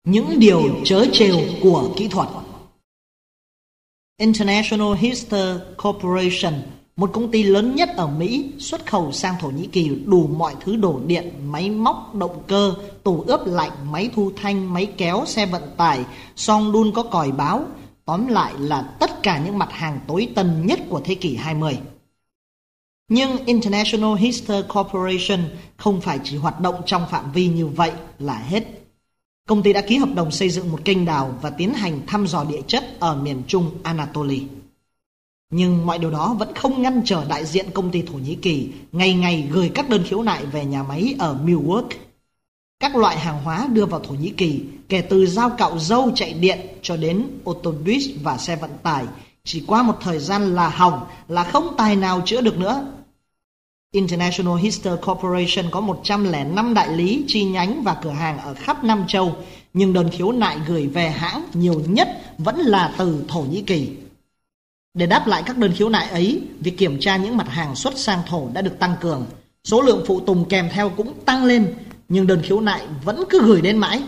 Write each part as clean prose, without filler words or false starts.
Những điều trớ trêu của kỹ thuật. International Hyster Corporation, một công ty lớn nhất ở Mỹ, xuất khẩu sang Thổ Nhĩ Kỳ đủ mọi thứ đồ điện, máy móc, động cơ, tủ ướp lạnh, máy thu thanh, máy kéo, xe vận tải, xoong đun có còi báo. Tóm lại là tất cả những mặt hàng tối tân nhất của thế kỷ 20. Nhưng International Hyster Corporation không phải chỉ hoạt động trong phạm vi như vậy là hết. Công ty đã ký hợp đồng xây dựng một kênh đào và tiến hành thăm dò địa chất ở miền Trung Anatolia. Nhưng mọi điều đó vẫn không ngăn trở đại diện công ty Thổ Nhĩ Kỳ ngày ngày gửi các đơn khiếu nại về nhà máy ở Milwaukee. Các loại hàng hóa đưa vào Thổ Nhĩ Kỳ, kể từ dao cạo râu chạy điện cho đến ô tô buýt và xe vận tải, chỉ qua một thời gian là hỏng, là không tài nào chữa được nữa. International Hyster Corporation có 105 đại lý, chi nhánh và cửa hàng ở khắp Nam Châu, nhưng đơn khiếu nại gửi về hãng nhiều nhất vẫn là từ Thổ Nhĩ Kỳ. Để đáp lại các đơn khiếu nại ấy, việc kiểm tra những mặt hàng xuất sang Thổ đã được tăng cường. Số lượng phụ tùng kèm theo cũng tăng lên, nhưng đơn khiếu nại vẫn cứ gửi đến mãi.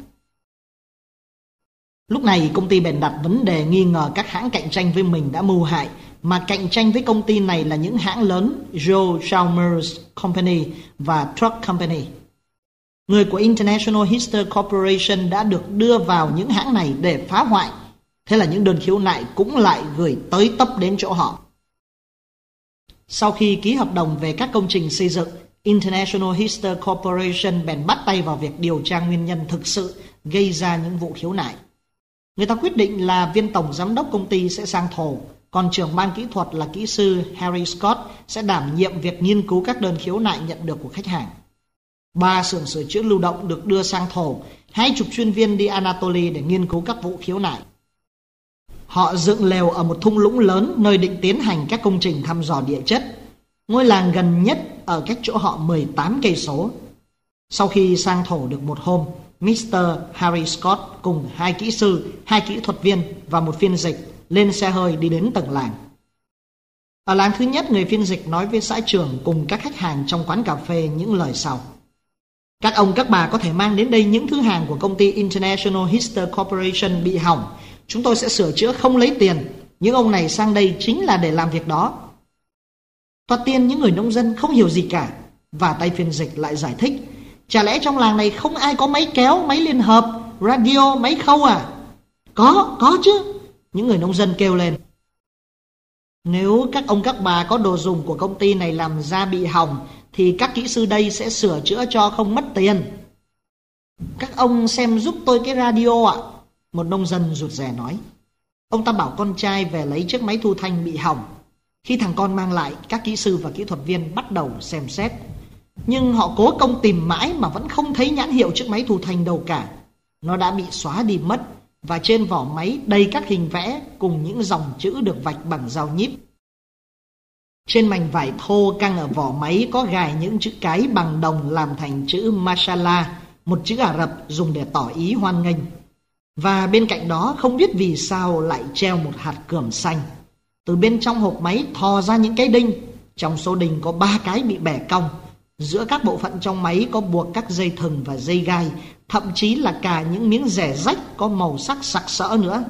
Lúc này công ty bèn đặt vấn đề nghi ngờ các hãng cạnh tranh với mình đã mưu hại, mà cạnh tranh với công ty này là những hãng lớn Joe Chalmers Company và Truck Company. Người của International Hyster Corporation đã được đưa vào những hãng này để phá hoại. Thế là những đơn khiếu nại cũng lại gửi tới tấp đến chỗ họ. Sau khi ký hợp đồng về các công trình xây dựng, International Hyster Corporation bèn bắt tay vào việc điều tra nguyên nhân thực sự gây ra những vụ khiếu nại. Người ta quyết định là viên tổng giám đốc công ty sẽ sang Thổ, còn trưởng ban kỹ thuật là kỹ sư Harry Scott sẽ đảm nhiệm việc nghiên cứu các đơn khiếu nại nhận được của khách hàng. 3 xưởng sửa chữa lưu động được đưa sang Thổ, 20 chuyên viên đi Anatolia để nghiên cứu các vụ khiếu nại. Họ dựng lều ở một thung lũng lớn nơi định tiến hành các công trình thăm dò địa chất. Ngôi làng gần nhất ở cách chỗ họ 18 cây số. Sau khi sang Thổ được một hôm, Mr. Harry Scott cùng 2 kỹ sư, 2 kỹ thuật viên và một phiên dịch lên xe hơi đi đến tầng làng. Ở làng thứ nhất, người phiên dịch nói với xã trưởng cùng các khách hàng trong quán cà phê những lời sau: các ông các bà có thể mang đến đây những thứ hàng của công ty International Hyster Corporation bị hỏng. Chúng tôi sẽ sửa chữa không lấy tiền. Những ông này sang đây chính là để làm việc đó. Thoạt tiên những người nông dân không hiểu gì cả, và tay phiên dịch lại giải thích: chả lẽ trong làng này không ai có máy kéo, máy liên hợp, radio, máy khâu à? Có chứ, những người nông dân kêu lên. Nếu các ông các bà có đồ dùng của công ty này làm ra bị hỏng thì các kỹ sư đây sẽ sửa chữa cho không mất tiền. Các ông xem giúp tôi cái radio ạ, một nông dân rụt rè nói. Ông ta bảo con trai về lấy chiếc máy thu thanh bị hỏng. Khi thằng con mang lại, các kỹ sư và kỹ thuật viên bắt đầu xem xét. Nhưng họ cố công tìm mãi mà vẫn không thấy nhãn hiệu chiếc máy thu thanh đâu cả. Nó đã bị xóa đi mất, và trên vỏ máy đầy các hình vẽ cùng những dòng chữ được vạch bằng dao nhíp. Trên mảnh vải thô căng ở vỏ máy có gài những chữ cái bằng đồng làm thành chữ Mashallah, một chữ Ả Rập dùng để tỏ ý hoan nghênh. Và bên cạnh đó không biết vì sao lại treo một hạt cườm xanh. Từ bên trong hộp máy thò ra những cái đinh. Trong số đinh có 3 cái bị bẻ cong. Giữa các bộ phận trong máy có buộc các dây thừng và dây gai, thậm chí là cả những miếng rẻ rách có màu sắc sặc sỡ nữa.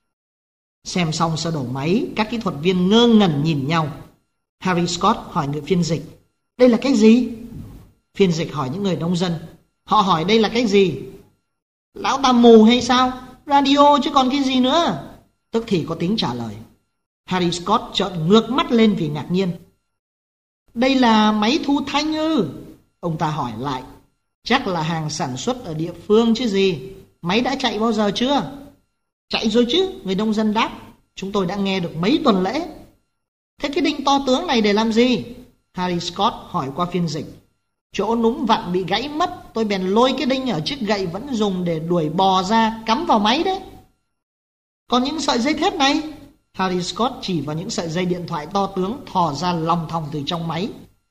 Xem xong sơ đồ máy, các kỹ thuật viên ngơ ngẩn nhìn nhau. Harry Scott hỏi người phiên dịch: đây là cái gì? Phiên dịch hỏi những người nông dân. Họ hỏi đây là cái gì? Lão ta mù hay sao? Radio chứ còn cái gì nữa? Tức thì có tiếng trả lời. Harry Scott trợn ngược mắt lên vì ngạc nhiên. Đây là máy thu thanh ư? Ông ta hỏi lại. Chắc là hàng sản xuất ở địa phương chứ gì. Máy đã chạy bao giờ chưa? Chạy rồi chứ, người nông dân đáp. Chúng tôi đã nghe được mấy tuần lễ. Thế cái đinh to tướng này để làm gì? Harry Scott hỏi qua phiên dịch. Chỗ núm vặn bị gãy mất, tôi bèn lôi cái đinh ở chiếc gậy vẫn dùng để đuổi bò ra cắm vào máy đấy. Còn những sợi dây thép này? Harry Scott chỉ vào những sợi dây điện thoại to tướng thò ra lòng thòng từ trong máy.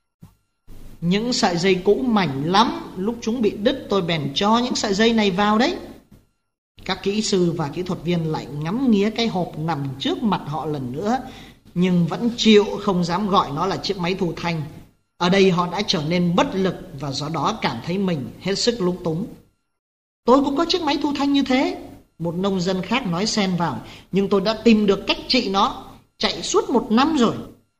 Những sợi dây cũ mảnh lắm, lúc chúng bị đứt tôi bèn cho những sợi dây này vào đấy. Các kỹ sư và kỹ thuật viên lại ngắm nghía cái hộp nằm trước mặt họ lần nữa, nhưng vẫn chịu không dám gọi nó là chiếc máy thu thanh. Ở đây họ đã trở nên bất lực và do đó cảm thấy mình hết sức lúng túng. Tôi cũng có chiếc máy thu thanh như thế, một nông dân khác nói xen vào, nhưng tôi đã tìm được cách trị nó, chạy suốt 1 năm rồi.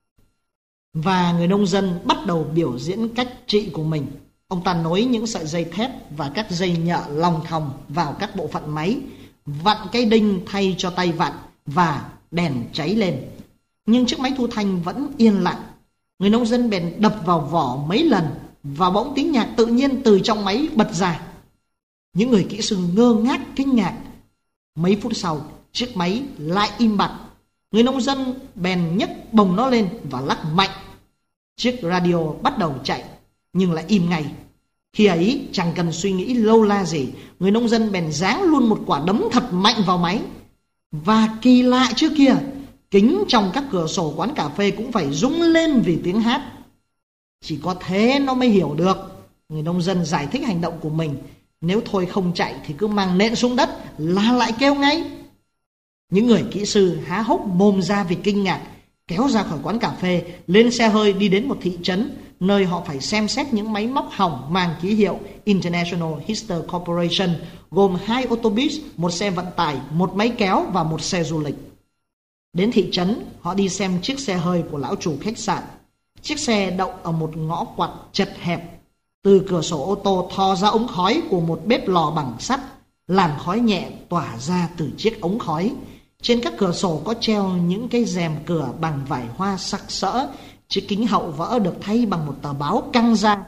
Và người nông dân bắt đầu biểu diễn cách trị của mình. Ông ta nối những sợi dây thép và các dây nhợ lòng thòng vào các bộ phận máy, vặn cái đinh thay cho tay vặn và đèn cháy lên. Nhưng chiếc máy thu thanh vẫn yên lặng. Người nông dân bèn đập vào vỏ mấy lần và bỗng tiếng nhạc tự nhiên từ trong máy bật ra. Những người kỹ sư ngơ ngác kinh ngạc. Mấy phút sau, chiếc máy lại im bặt. Người nông dân bèn nhấc bồng nó lên và lắc mạnh. Chiếc radio bắt đầu chạy, nhưng lại im ngay. Khi ấy chẳng cần suy nghĩ lâu la gì, người nông dân bèn giáng luôn một quả đấm thật mạnh vào máy. Và kỳ lạ trước kia, kính trong các cửa sổ quán cà phê cũng phải rung lên vì tiếng hát. Chỉ có thế nó mới hiểu được. Người nông dân giải thích hành động của mình. Nếu thôi không chạy thì cứ mang nện xuống đất là lại kêu ngay. Những người kỹ sư há hốc mồm ra vì kinh ngạc, kéo ra khỏi quán cà phê, lên xe hơi đi đến một thị trấn, nơi họ phải xem xét những máy móc hỏng mang ký hiệu International Hister Corporation, gồm 2 ô tô bus, 1 xe vận tải, 1 máy kéo và 1 xe du lịch. Đến thị trấn, họ đi xem chiếc xe hơi của lão chủ khách sạn. Chiếc xe đậu ở một ngõ quặt chật hẹp. Từ cửa sổ ô tô thò ra ống khói của một bếp lò bằng sắt. Làn khói nhẹ tỏa ra từ chiếc ống khói. Trên các cửa sổ có treo những cái rèm cửa bằng vải hoa sặc sỡ. Chiếc kính hậu vỡ được thay bằng một tờ báo căng ra.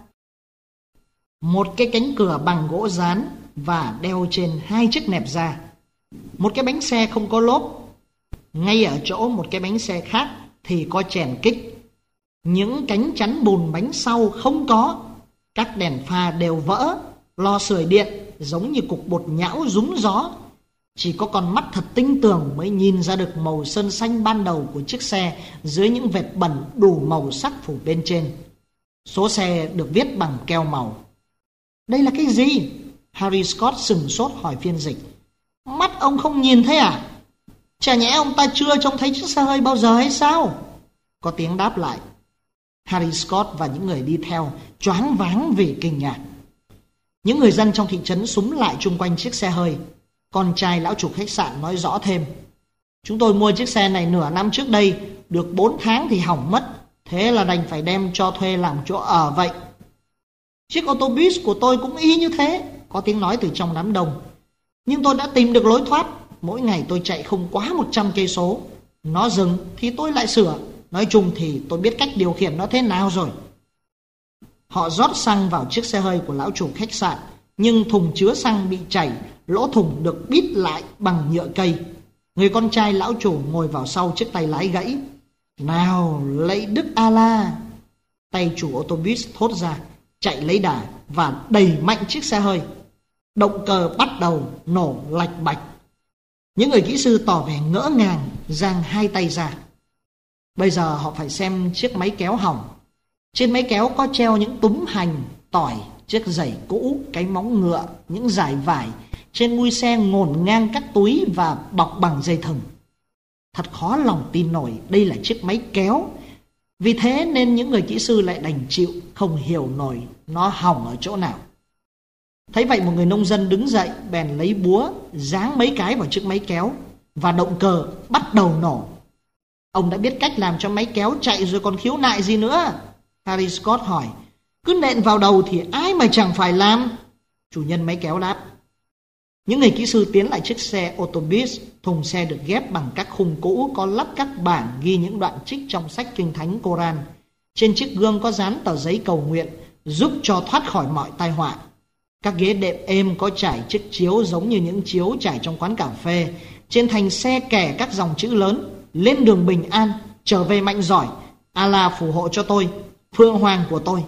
Một cái cánh cửa bằng gỗ dán và đeo trên 2 chiếc nẹp da. Một cái bánh xe không có lốp. Ngay ở chỗ một cái bánh xe khác thì có chèn kích. Những cánh chắn bùn bánh sau không có. Các đèn pha đều vỡ. Lò sưởi điện giống như cục bột nhão rúng gió. Chỉ có con mắt thật tinh tường mới nhìn ra được màu sơn xanh ban đầu của chiếc xe dưới những vệt bẩn đủ màu sắc phủ bên trên. Số xe được viết bằng keo màu. Đây là cái gì? Harry Scott sửng sốt hỏi phiên dịch. Mắt ông không nhìn thấy à? Chả nhẽ ông ta chưa trông thấy chiếc xe hơi bao giờ hay sao? Có tiếng đáp lại. Harry Scott và những người đi theo choáng váng vì kinh ngạc. Những người dân trong thị trấn xúm lại chung quanh chiếc xe hơi. Con trai lão chủ khách sạn nói rõ thêm. Chúng tôi mua chiếc xe này nửa năm trước đây, được 4 tháng thì hỏng mất. Thế là đành phải đem cho thuê làm chỗ ở vậy. Chiếc ô tô bus của tôi cũng y như thế, có tiếng nói từ trong đám đông. Nhưng tôi đã tìm được lối thoát. Mỗi ngày tôi chạy không quá 100 cây số. Nó dừng thì tôi lại sửa. Nói chung thì tôi biết cách điều khiển nó thế nào rồi. Họ rót xăng vào chiếc xe hơi của lão chủ khách sạn, nhưng thùng chứa xăng bị chảy, lỗ thùng được bít lại bằng nhựa cây. Người con trai lão chủ ngồi vào sau chiếc tay lái gãy. Nào, lạy Đức Allah! Tay chủ ô tô bus thốt ra, chạy lấy đà và đẩy mạnh chiếc xe hơi. Động cơ bắt đầu nổ lạch bạch. Những người kỹ sư tỏ vẻ ngỡ ngàng, giang 2 tay ra. Bây giờ họ phải xem chiếc máy kéo hỏng. Trên máy kéo có treo những túm hành, tỏi, chiếc giày cũ, cái móng ngựa, những dải vải. Trên mui xe ngổn ngang các túi và bọc bằng dây thừng. Thật khó lòng tin nổi đây là chiếc máy kéo. Vì thế nên những người kỹ sư lại đành chịu, không hiểu nổi nó hỏng ở chỗ nào. Thấy vậy một người nông dân đứng dậy, bèn lấy búa giáng mấy cái vào chiếc máy kéo và động cơ bắt đầu nổ. Ông đã biết cách làm cho máy kéo chạy rồi còn khiếu nại gì nữa? Harry Scott hỏi. Cứ nện vào đầu thì ai mà chẳng phải làm? Chủ nhân máy kéo đáp. Những người kỹ sư tiến lại chiếc xe ô tô bus. Thùng xe được ghép bằng các khung cũ, có lắp các bảng ghi những đoạn trích trong sách kinh thánh Koran. Trên chiếc gương có dán tờ giấy cầu nguyện, giúp cho thoát khỏi mọi tai họa. Các ghế đệm êm có trải chiếc chiếu giống như những chiếu trải trong quán cà phê. Trên thành xe kẻ các dòng chữ lớn: lên đường bình an, trở về mạnh giỏi, Allah phù hộ cho tôi, Phượng Hoàng của tôi.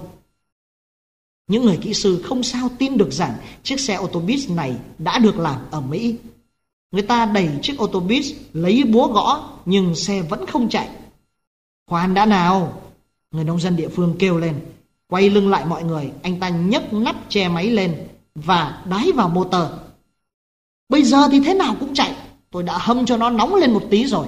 Những người kỹ sư không sao tin được rằng chiếc xe ô tô bus này đã được làm ở Mỹ. Người ta đẩy chiếc ô tô bus, lấy búa gõ, nhưng xe vẫn không chạy. Khoan đã nào! Người nông dân địa phương kêu lên. Quay lưng lại mọi người, anh ta nhấc nắp che máy lên và đái vào motor. Bây giờ thì thế nào cũng chạy. Tôi đã hâm cho nó nóng lên một tí rồi.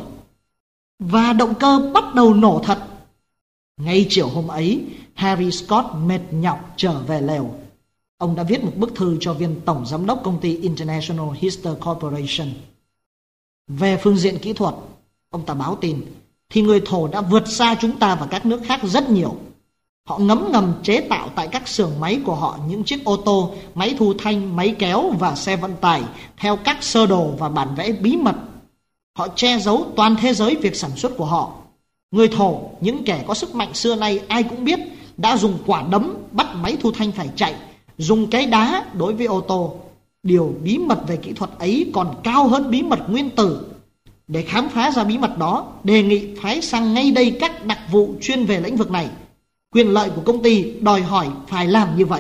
Và động cơ bắt đầu nổ thật. Ngay chiều hôm ấy, Harry Scott mệt nhọc trở về lều. Ông đã viết một bức thư cho viên tổng giám đốc công ty International Hister Corporation. Về phương diện kỹ thuật, ông ta báo tin, thì người Thổ đã vượt xa chúng ta và các nước khác rất nhiều. Họ ngấm ngầm chế tạo tại các xưởng máy của họ những chiếc ô tô, máy thu thanh, máy kéo và xe vận tải theo các sơ đồ và bản vẽ bí mật. Họ che giấu toàn thế giới việc sản xuất của họ. Người Thổ, những kẻ có sức mạnh xưa nay ai cũng biết, đã dùng quả đấm bắt máy thu thanh phải chạy, dùng cái đá đối với ô tô. Điều bí mật về kỹ thuật ấy còn cao hơn bí mật nguyên tử. Để khám phá ra bí mật đó, đề nghị phái sang ngay đây các đặc vụ chuyên về lĩnh vực này. Quyền lợi của công ty đòi hỏi phải làm như vậy.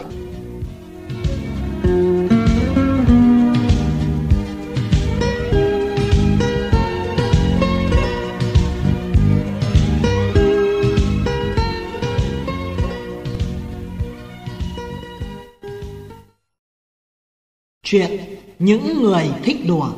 Chuyện những người thích đùa.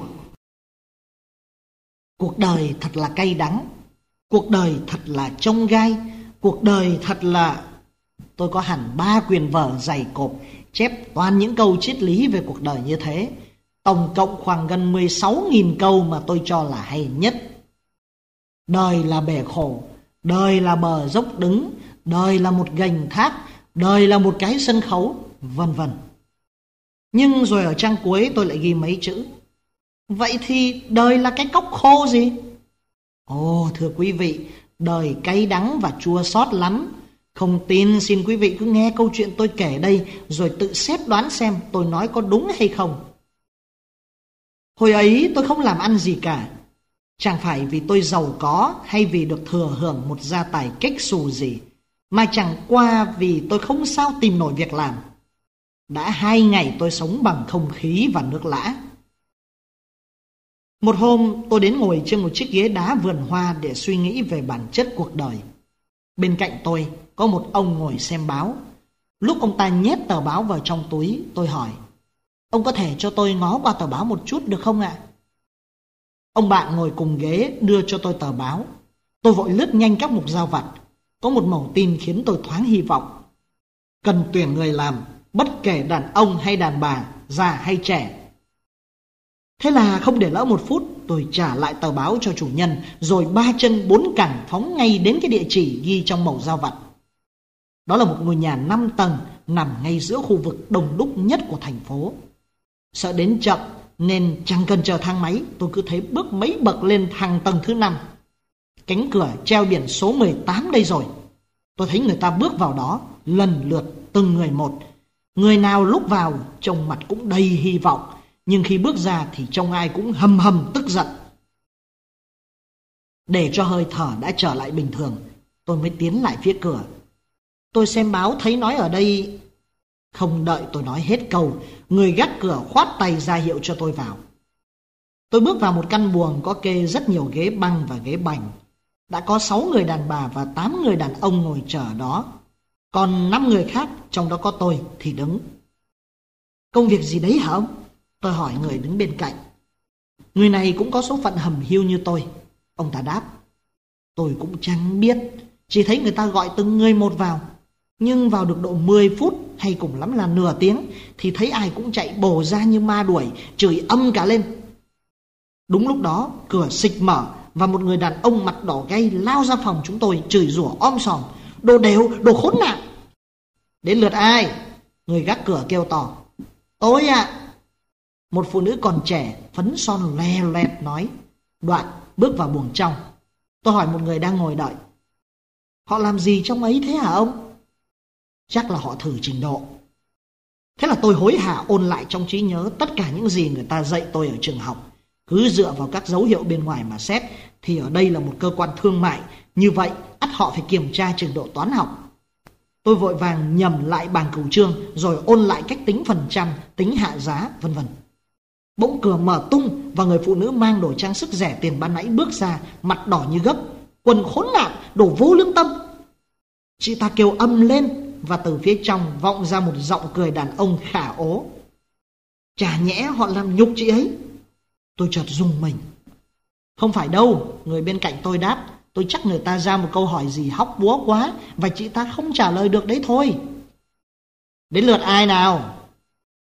Cuộc đời thật là cay đắng. Cuộc đời thật là chông gai. Cuộc đời thật là... Tôi có hẳn 3 quyển vở dày cộp chép toàn những câu triết lý về cuộc đời như thế. Tổng cộng khoảng gần 16.000 câu mà tôi cho là hay nhất. Đời là bể khổ, đời là bờ dốc đứng, đời là một gành thác, đời là một cái sân khấu, vân vân. Nhưng rồi ở trang cuối tôi lại ghi mấy chữ: vậy thì đời là cái cốc khô gì? Ồ, thưa quý vị, đời cay đắng và chua xót lắm. Không tin xin quý vị cứ nghe câu chuyện tôi kể đây rồi tự xét đoán xem tôi nói có đúng hay không. Hồi ấy tôi không làm ăn gì cả. Chẳng phải vì tôi giàu có hay vì được thừa hưởng một gia tài kếch xù gì, mà chẳng qua vì tôi không sao tìm nổi việc làm. Đã 2 ngày tôi sống bằng không khí và nước lã. Một hôm tôi đến ngồi trên một chiếc ghế đá vườn hoa để suy nghĩ về bản chất cuộc đời. Bên cạnh tôi có một ông ngồi xem báo. Lúc ông ta nhét tờ báo vào trong túi, tôi hỏi: ông có thể cho tôi ngó qua tờ báo một chút được không ạ? Ông bạn ngồi cùng ghế đưa cho tôi tờ báo. Tôi vội lướt nhanh các mục giao vặt. Có một mẩu tin khiến tôi thoáng hy vọng: cần tuyển người làm, bất kể đàn ông hay đàn bà, già hay trẻ. Thế là không để lỡ một phút, tôi trả lại tờ báo cho chủ nhân, rồi 3 chân 4 cẳng phóng ngay đến cái địa chỉ ghi trong mẩu giao vặt. Đó là một ngôi nhà 5 tầng nằm ngay giữa khu vực đông đúc nhất của thành phố. Sợ đến chậm nên chẳng cần chờ thang máy, tôi cứ thế bước mấy bậc lên thang tầng thứ 5. Cánh cửa treo biển số 18 đây rồi. Tôi thấy người ta bước vào đó lần lượt từng người một. Người nào lúc vào trông mặt cũng đầy hy vọng, nhưng khi bước ra thì trông ai cũng hầm hầm tức giận. Để cho hơi thở đã trở lại bình thường, tôi mới tiến lại phía cửa. Tôi xem báo thấy nói ở đây... Không đợi tôi nói hết câu, người gác cửa khoát tay ra hiệu cho tôi vào. Tôi bước vào một căn buồng có kê rất nhiều ghế băng và ghế bành. Đã có 6 người đàn bà và 8 người đàn ông ngồi chờ ở đó. Còn 5 người khác, trong đó có tôi, thì đứng. Công việc gì đấy hả ông? Tôi hỏi người đứng bên cạnh. Người này cũng có số phận hầm hiu như tôi. Ông ta đáp. Tôi cũng chẳng biết, chỉ thấy người ta gọi từng người một vào. Nhưng vào được độ 10 phút hay cùng lắm là nửa tiếng thì thấy ai cũng chạy bổ ra như ma đuổi, chửi âm cả lên. Đúng lúc đó cửa xịch mở và một người đàn ông mặt đỏ gay lao ra phòng chúng tôi, chửi rủa om sòm: đồ đều, đồ khốn nạn. Đến lượt ai? Người gác cửa kêu to. Tôi ạ. Một phụ nữ còn trẻ, phấn son loè loẹt nói. Đoạn bước vào buồng trong. Tôi hỏi một người đang ngồi đợi. Họ làm gì trong ấy thế hả ông? Chắc là họ thử trình độ. Thế là tôi hối hả ôn lại trong trí nhớ tất cả những gì người ta dạy tôi ở trường học. Cứ dựa vào các dấu hiệu bên ngoài mà xét thì ở đây là một cơ quan thương mại, như vậy ắt họ phải kiểm tra trình độ toán học. Tôi vội vàng nhầm lại bảng cửu chương rồi ôn lại cách tính phần trăm, tính hạ giá, vân vân. Bỗng cửa mở tung và người phụ nữ mang đồ trang sức rẻ tiền ban nãy bước ra, mặt đỏ như gấc. Quần khốn nạn, đồ vô lương tâm. Chị ta kêu âm lên và từ phía trong vọng ra một giọng cười đàn ông khả ố. Chả nhẽ họ làm nhục chị ấy? Tôi chợt rùng mình. Không phải đâu, người bên cạnh tôi đáp. Tôi chắc người ta ra một câu hỏi gì hóc búa quá và chị ta không trả lời được đấy thôi. Đến lượt ai nào?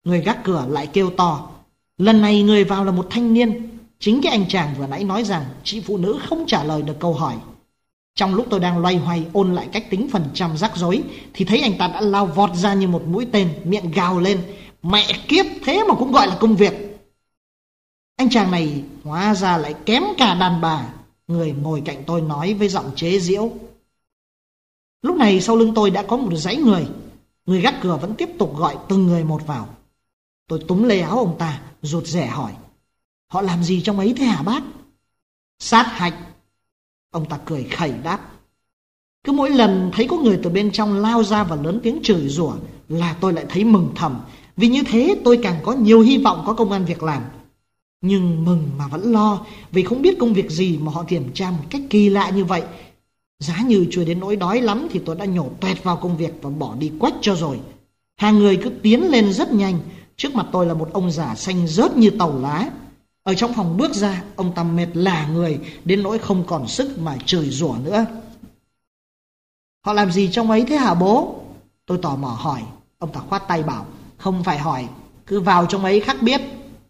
Người gác cửa lại kêu to. Lần này người vào là một thanh niên, chính cái anh chàng vừa nãy nói rằng chị phụ nữ không trả lời được câu hỏi. Trong lúc tôi đang loay hoay ôn lại cách tính phần trăm rắc rối thì thấy anh ta đã lao vọt ra như một mũi tên, miệng gào lên: mẹ kiếp, thế mà cũng gọi là công việc. Anh chàng này hóa ra lại kém cả đàn bà, người ngồi cạnh tôi nói với giọng chế giễu. Lúc này sau lưng tôi đã có một dãy người. Người gác cửa vẫn tiếp tục gọi từng người một vào. Tôi túm lấy áo ông ta, rụt rè hỏi: họ làm gì trong ấy thế hả bác? Sát hạch. Ông ta cười khẩy đáp. Cứ mỗi lần thấy có người từ bên trong lao ra và lớn tiếng chửi rủa là tôi lại thấy mừng thầm, vì như thế tôi càng có nhiều hy vọng có công ăn việc làm. Nhưng mừng mà vẫn lo, vì không biết công việc gì mà họ kiểm tra một cách kỳ lạ như vậy. Giá như chưa đến nỗi đói lắm thì tôi đã nhổ toẹt vào công việc và bỏ đi quách cho rồi. Hàng người cứ tiến lên rất nhanh. Trước mặt tôi là một ông già xanh rớt như tàu lá. Ở trong phòng bước ra, ông ta mệt lả người đến nỗi không còn sức mà chửi rủa nữa. Họ làm gì trong ấy thế hả bố? Tôi tò mò hỏi. Ông ta khoát tay bảo: không phải hỏi, cứ vào trong ấy khắc biết.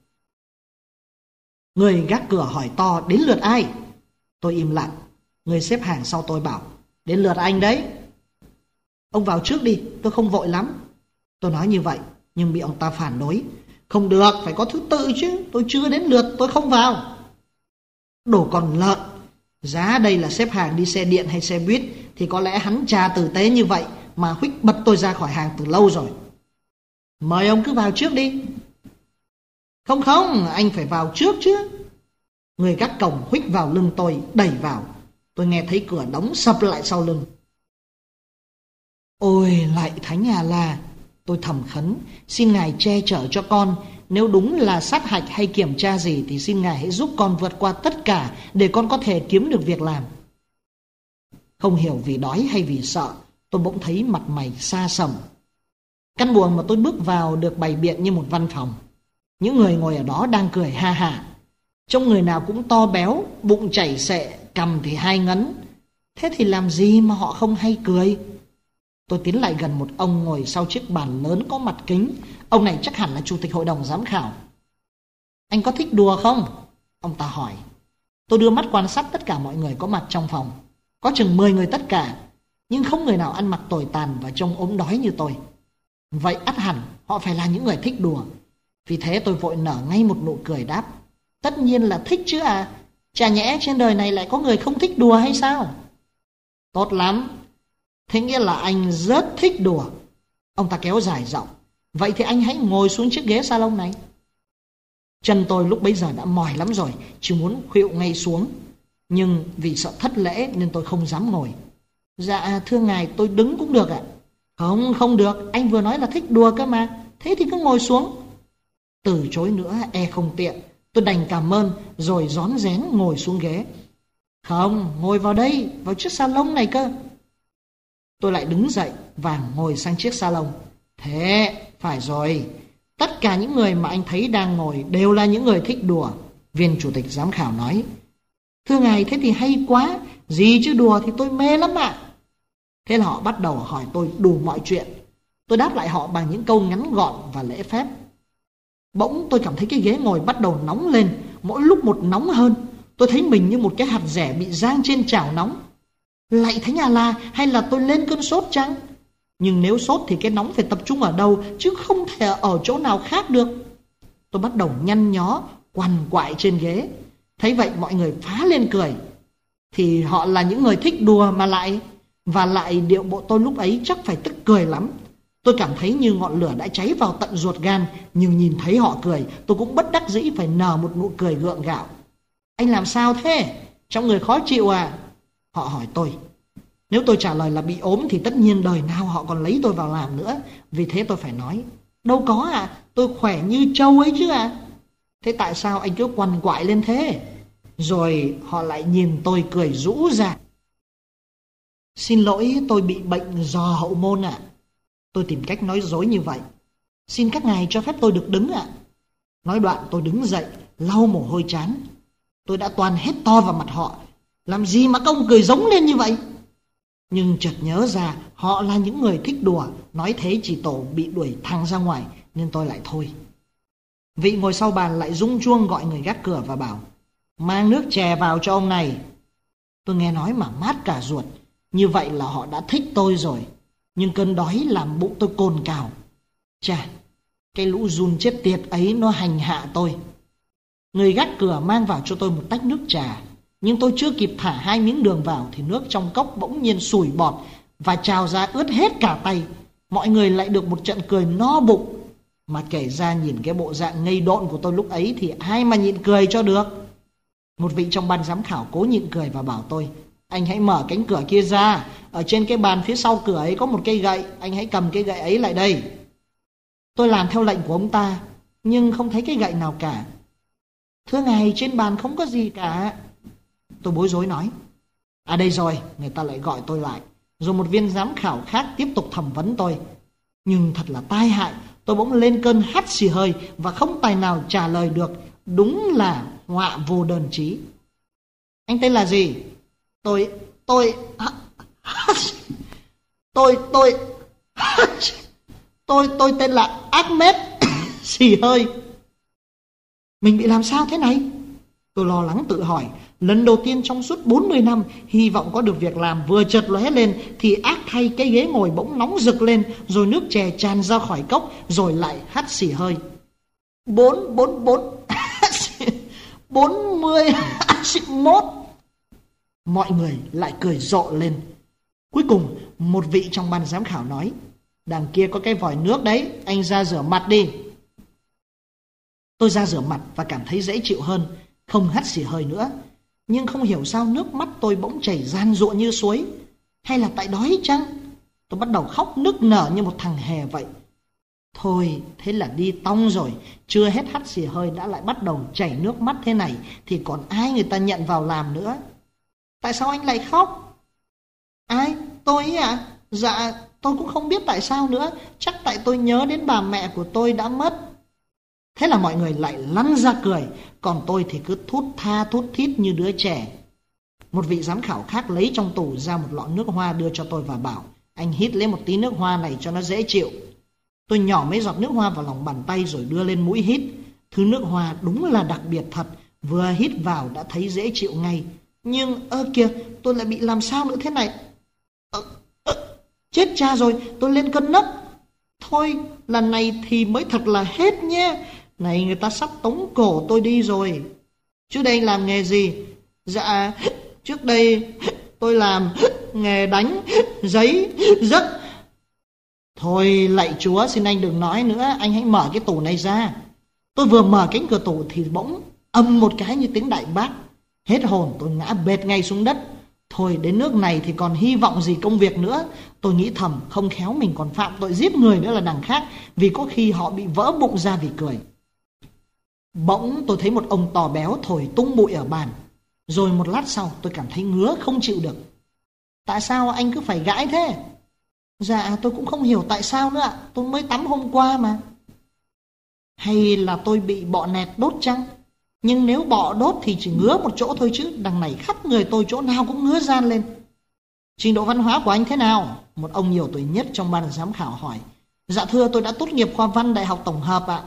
Người gác cửa hỏi to: đến lượt ai? Tôi im lặng. Người xếp hàng sau tôi bảo: đến lượt anh đấy. Ông vào trước đi, tôi không vội lắm. Tôi nói như vậy nhưng bị ông ta phản đối: không được, phải có thứ tự chứ, tôi chưa đến lượt, tôi không vào. Đồ con lợn, giá đây là xếp hàng đi xe điện hay xe buýt thì có lẽ hắn chả tử tế như vậy mà huých bật tôi ra khỏi hàng từ lâu rồi. Mời ông cứ vào trước đi. Không, anh phải vào trước chứ. Người gác cổng huých vào lưng tôi, đẩy vào. Tôi nghe thấy cửa đóng sập lại sau lưng. Ôi lạy Thánh A-la, tôi thầm khấn: xin Ngài che chở cho con. Nếu đúng là sát hạch hay kiểm tra gì thì xin Ngài hãy giúp con vượt qua tất cả để con có thể kiếm được việc làm. Không hiểu vì đói hay vì sợ, tôi bỗng thấy mặt mày xa sầm. Căn buồng mà tôi bước vào được bày biện như một văn phòng. Những người ngồi ở đó đang cười ha hả. Trông người nào cũng to béo, bụng chảy xệ, cằm thì hai ngấn. Thế thì làm gì mà họ không hay cười? Tôi tiến lại gần một ông ngồi sau chiếc bàn lớn có mặt kính. Ông này chắc hẳn là chủ tịch hội đồng giám khảo. Anh có thích đùa không? Ông ta hỏi. Tôi đưa mắt quan sát tất cả mọi người có mặt trong phòng. Có chừng 10 người tất cả, nhưng không người nào ăn mặc tồi tàn và trông ốm đói như tôi. Vậy ắt hẳn họ phải là những người thích đùa. Vì thế tôi vội nở ngay một nụ cười đáp: tất nhiên là thích chứ à. Chả nhẽ trên đời này lại có người không thích đùa hay sao? Tốt lắm, thế nghĩa là anh rất thích đùa. Ông ta kéo dài giọng: vậy thì anh hãy ngồi xuống chiếc ghế salon này. Chân tôi lúc bấy giờ đã mỏi lắm rồi, chỉ muốn khuỵu ngay xuống. Nhưng vì sợ thất lễ nên tôi không dám ngồi. Dạ thưa ngài, tôi đứng cũng được ạ. Không được, anh vừa nói là thích đùa cơ mà. Thế thì cứ ngồi xuống. Từ chối nữa e không tiện, tôi đành cảm ơn rồi rón rén ngồi xuống ghế. Không, ngồi vào đây, vào chiếc salon này cơ. Tôi lại đứng dậy và ngồi sang chiếc salon. Thế, phải rồi, tất cả những người mà anh thấy đang ngồi đều là những người thích đùa. Viên chủ tịch giám khảo nói. Thưa ngài, thế thì hay quá, gì chứ đùa thì tôi mê lắm ạ. Thế là họ bắt đầu hỏi tôi đủ mọi chuyện. Tôi đáp lại họ bằng những câu ngắn gọn và lễ phép. Bỗng tôi cảm thấy cái ghế ngồi bắt đầu nóng lên, mỗi lúc một nóng hơn. Tôi thấy mình như một cái hạt dẻ bị rang trên chảo nóng. Lạy Thánh A-la, hay là tôi lên cơn sốt chăng? Nhưng nếu sốt thì cái nóng phải tập trung ở đâu, chứ không thể ở chỗ nào khác được. Tôi bắt đầu nhăn nhó, quằn quại trên ghế. Thấy vậy mọi người phá lên cười. Thì họ là những người thích đùa mà lại. Và lại điệu bộ tôi lúc ấy chắc phải tức cười lắm. Tôi cảm thấy như ngọn lửa đã cháy vào tận ruột gan. Nhưng nhìn thấy họ cười, tôi cũng bất đắc dĩ phải nở một nụ cười gượng gạo. Anh làm sao thế? Trong người khó chịu à? Họ hỏi tôi. Nếu tôi trả lời là bị ốm thì tất nhiên đời nào họ còn lấy tôi vào làm nữa. Vì thế tôi phải nói. Đâu có ạ, tôi khỏe như trâu ấy chứ ạ. Thế tại sao anh cứ quằn quại lên thế? Rồi họ lại nhìn tôi cười rũ ra. Xin lỗi, tôi bị bệnh giò hậu môn ạ. Tôi tìm cách nói dối như vậy. Xin các ngài cho phép tôi được đứng ạ. Nói đoạn tôi đứng dậy, lau mồ hôi trán. Tôi đã toan hét to vào mặt họ. Làm gì mà công cười giống lên như vậy? Nhưng chợt nhớ ra họ là những người thích đùa. Nói thế chỉ tổ bị đuổi thẳng ra ngoài. nên tôi lại thôi. Vị ngồi sau bàn lại rung chuông gọi người gác cửa và bảo: mang nước chè vào cho ông này. Tôi nghe nói mà mát cả ruột. Như vậy là họ đã thích tôi rồi. Nhưng cơn đói làm bụng tôi cồn cào. Chà, cái lũ giun chết tiệt ấy nó hành hạ tôi. Người gác cửa mang vào cho tôi một tách nước trà. Nhưng tôi chưa kịp thả 2 miếng đường vào thì nước trong cốc bỗng nhiên sủi bọt và trào ra ướt hết cả tay. Mọi người lại được một trận cười no bụng. Mà kể ra nhìn cái bộ dạng ngây độn của tôi lúc ấy thì ai mà nhịn cười cho được. Một vị trong ban giám khảo cố nhịn cười và bảo tôi: anh hãy mở cánh cửa kia ra. Ở trên cái bàn phía sau cửa ấy có một cây gậy. Anh hãy cầm cái gậy ấy lại đây. Tôi làm theo lệnh của ông ta, nhưng không thấy cái gậy nào cả. Thưa ngài, trên bàn không có gì cả. Tôi bối rối nói. À đây rồi. Người ta lại gọi tôi lại. Rồi một viên giám khảo khác tiếp tục thẩm vấn tôi. Nhưng thật là tai hại. Tôi bỗng lên cơn hắt xì hơi và không tài nào trả lời được. Đúng là họa vô đơn chí. Anh tên là gì? Tôi tên là Ahmed. Xì hơi. Mình bị làm sao thế này? Tôi lo lắng tự hỏi. Lần đầu tiên trong suốt 40 năm, hy vọng có được việc làm vừa chợt lóe lên thì ác thay cái ghế ngồi bỗng nóng rực lên, rồi nước chè tràn ra khỏi cốc, rồi lại hắt xì hơi. 41. Mọi người lại cười rộ lên. Cuối cùng, một vị trong ban giám khảo nói: đằng kia có cái vòi nước đấy, anh ra rửa mặt đi. Tôi ra rửa mặt và cảm thấy dễ chịu hơn, không hắt xì hơi nữa. Nhưng không hiểu sao nước mắt tôi bỗng chảy ran rụa như suối. Hay là tại đói chăng? Tôi bắt đầu khóc nức nở như một thằng hề vậy. Thôi, thế là đi tong rồi. Chưa hết hắt xì hơi đã lại bắt đầu chảy nước mắt thế này thì còn ai người ta nhận vào làm nữa. Tại sao anh lại khóc? Ai? Tôi ấy ạ? Dạ, tôi cũng không biết tại sao nữa. Chắc tại tôi nhớ đến bà mẹ của tôi đã mất. Thế là mọi người lại lăn ra cười. Còn tôi thì cứ thút tha thút thít như đứa trẻ. Một vị giám khảo khác lấy trong tủ ra một lọ nước hoa đưa cho tôi và bảo: anh hít lấy một tí nước hoa này cho nó dễ chịu. Tôi nhỏ mấy giọt nước hoa vào lòng bàn tay rồi đưa lên mũi hít. Thứ nước hoa đúng là đặc biệt thật. Vừa hít vào đã thấy dễ chịu ngay. Nhưng kìa, tôi lại bị làm sao nữa thế này? Chết cha rồi, tôi lên cơn nấc. Thôi, lần này thì mới thật là hết nhé. Này, người ta sắp tống cổ tôi đi rồi. Trước đây làm nghề gì? Dạ, trước đây tôi làm nghề đánh giấy giấc. Thôi lạy Chúa, xin anh đừng nói nữa. Anh hãy mở cái tủ này ra. Tôi vừa mở cánh cửa tủ thì bỗng ầm một cái như tiếng đại bác. Hết hồn, tôi ngã bệt ngay xuống đất. Thôi đến nước này thì còn hy vọng gì công việc nữa. Tôi nghĩ thầm, không khéo mình còn phạm tội giết người nữa là đằng khác. Vì có khi họ bị vỡ bụng ra vì cười. Bỗng tôi thấy một ông to béo thổi tung bụi ở bàn. Rồi một lát sau tôi cảm thấy ngứa không chịu được. Tại sao anh cứ phải gãi thế? Dạ tôi cũng không hiểu tại sao nữa ạ. Tôi mới tắm hôm qua mà. Hay là tôi bị bọ nẹt đốt chăng? Nhưng nếu bọ đốt thì chỉ ngứa một chỗ thôi chứ. Đằng này khắp người tôi chỗ nào cũng ngứa ran lên. Trình độ văn hóa của anh thế nào? Một ông nhiều tuổi nhất trong ban giám khảo hỏi. Dạ thưa, tôi đã tốt nghiệp khoa văn Đại học Tổng hợp ạ.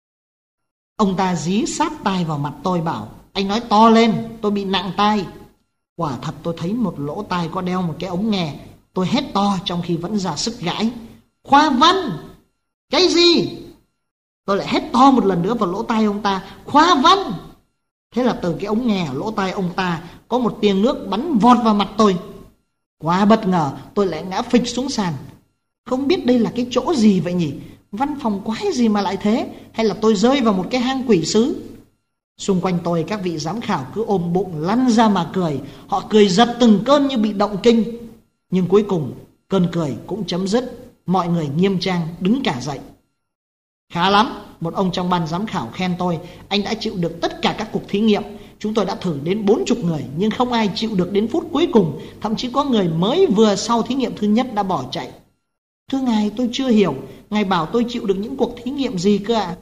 Ông ta dí sát tai vào mặt tôi bảo: anh nói to lên, tôi bị nặng tai. Quả thật tôi thấy một lỗ tai có đeo một cái ống nghe. Tôi hét to trong khi vẫn ra sức gãi. Khoa văn? Cái gì? Tôi lại hét to một lần nữa vào lỗ tai ông ta. Khoa văn! Thế là từ cái ống nghe ở lỗ tai ông ta có một tia nước bắn vọt vào mặt tôi. Quá bất ngờ, tôi lại ngã phịch xuống sàn. Không biết đây là cái chỗ gì vậy nhỉ? Văn phòng quái gì mà lại thế? Hay là tôi rơi vào một cái hang quỷ sứ? Xung quanh tôi các vị giám khảo cứ ôm bụng lăn ra mà cười. Họ cười giật từng cơn như bị động kinh. Nhưng cuối cùng cơn cười cũng chấm dứt. Mọi người nghiêm trang đứng cả dậy. Khá lắm, một ông trong ban giám khảo khen tôi. Anh đã chịu được tất cả các cuộc thí nghiệm. Chúng tôi đã thử đến 40 người, nhưng không ai chịu được đến phút cuối cùng. Thậm chí có người mới vừa sau thí nghiệm thứ nhất đã bỏ chạy. Thưa ngài, tôi chưa hiểu. Ngài bảo tôi chịu được những cuộc thí nghiệm gì cơ ạ?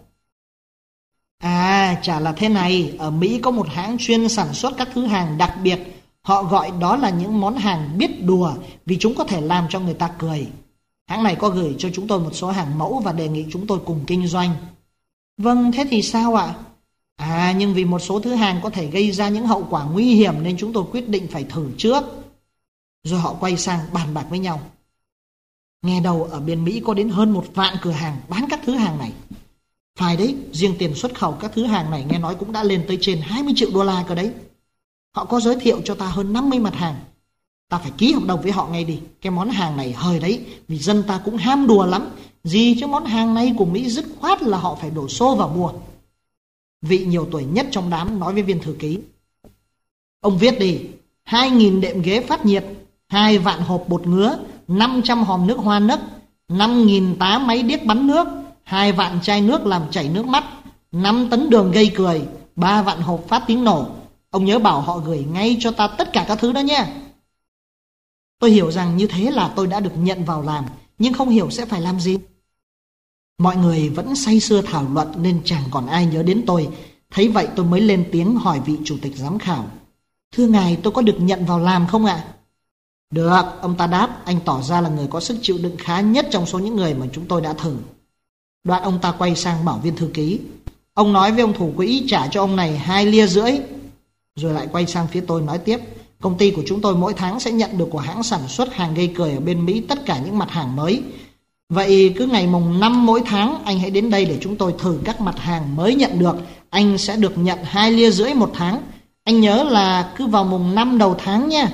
À, chả là thế này. Ở Mỹ có một hãng chuyên sản xuất các thứ hàng đặc biệt. Họ gọi đó là những món hàng biết đùa, vì chúng có thể làm cho người ta cười. Hãng này có gửi cho chúng tôi một số hàng mẫu và đề nghị chúng tôi cùng kinh doanh. Vâng, thế thì sao ạ? Nhưng vì một số thứ hàng có thể gây ra những hậu quả nguy hiểm nên chúng tôi quyết định phải thử trước. Rồi họ quay sang bàn bạc với nhau. Nghe đầu ở bên Mỹ có đến hơn 1 vạn cửa hàng bán các thứ hàng này. Phải đấy, riêng tiền xuất khẩu các thứ hàng này nghe nói cũng đã lên tới trên 20 triệu đô la cơ đấy. Họ có giới thiệu cho ta hơn 50 mặt hàng. Ta phải ký hợp đồng với họ ngay đi. Cái món hàng này hời đấy, vì dân ta cũng ham đùa lắm. Gì chứ món hàng này của Mỹ dứt khoát là họ phải đổ xô vào mua. Vị nhiều tuổi nhất trong đám nói với viên thư ký. Ông viết đi, 2.000 đệm ghế phát nhiệt, 2 vạn hộp bột ngứa, 500 hòm nước hoa nấc, 5.000 tá máy điếc bắn nước, 2 vạn chai nước làm chảy nước mắt, 5 tấn đường gây cười, 3 vạn hộp phát tiếng nổ. Ông nhớ bảo họ gửi ngay cho ta tất cả các thứ đó nha. Tôi hiểu rằng như thế là tôi đã được nhận vào làm, nhưng không hiểu sẽ phải làm gì. Mọi người vẫn say sưa thảo luận nên chẳng còn ai nhớ đến tôi. Thấy vậy tôi mới lên tiếng hỏi vị chủ tịch giám khảo. Thưa ngài, tôi có được nhận vào làm không ạ? Được, ông ta đáp. Anh tỏ ra là người có sức chịu đựng khá nhất trong số những người mà chúng tôi đã thử. Đoạn ông ta quay sang bảo viên thư ký. Ông nói với ông thủ quỹ trả cho ông này 2,5 lia. Rồi lại quay sang phía tôi nói tiếp. Công ty của chúng tôi mỗi tháng sẽ nhận được của hãng sản xuất hàng gây cười ở bên Mỹ tất cả những mặt hàng mới. Vậy cứ ngày mùng 5 mỗi tháng anh hãy đến đây để chúng tôi thử các mặt hàng mới nhận được. Anh sẽ được nhận 2,5 lia một tháng. Anh nhớ là cứ vào mùng 5 đầu tháng nha.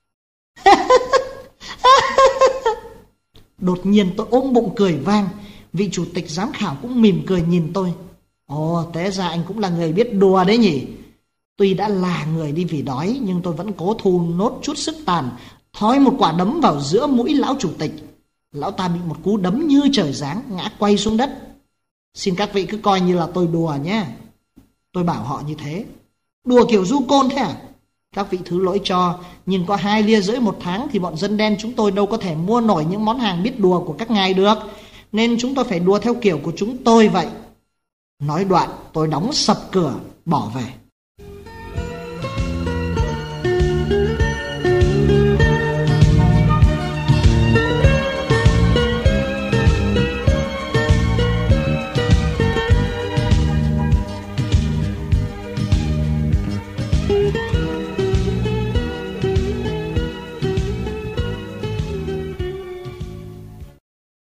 Đột nhiên tôi ôm bụng cười vang. Vị chủ tịch giám khảo cũng mỉm cười nhìn tôi. Ồ, té ra anh cũng là người biết đùa đấy nhỉ. Tuy đã là người đi vì đói, nhưng tôi vẫn cố thu nốt chút sức tàn, thói một quả đấm vào giữa mũi lão chủ tịch. Lão ta bị một cú đấm như trời giáng, ngã quay xuống đất. Xin các vị cứ coi như là tôi đùa nhé. Tôi bảo họ như thế. Đùa kiểu du côn thế à? Các vị thứ lỗi cho, nhưng có 2,5 lia một tháng thì bọn dân đen chúng tôi đâu có thể mua nổi những món hàng biết đùa của các ngài được. Nên chúng tôi phải đùa theo kiểu của chúng tôi vậy. Nói đoạn tôi đóng sập cửa, bỏ về.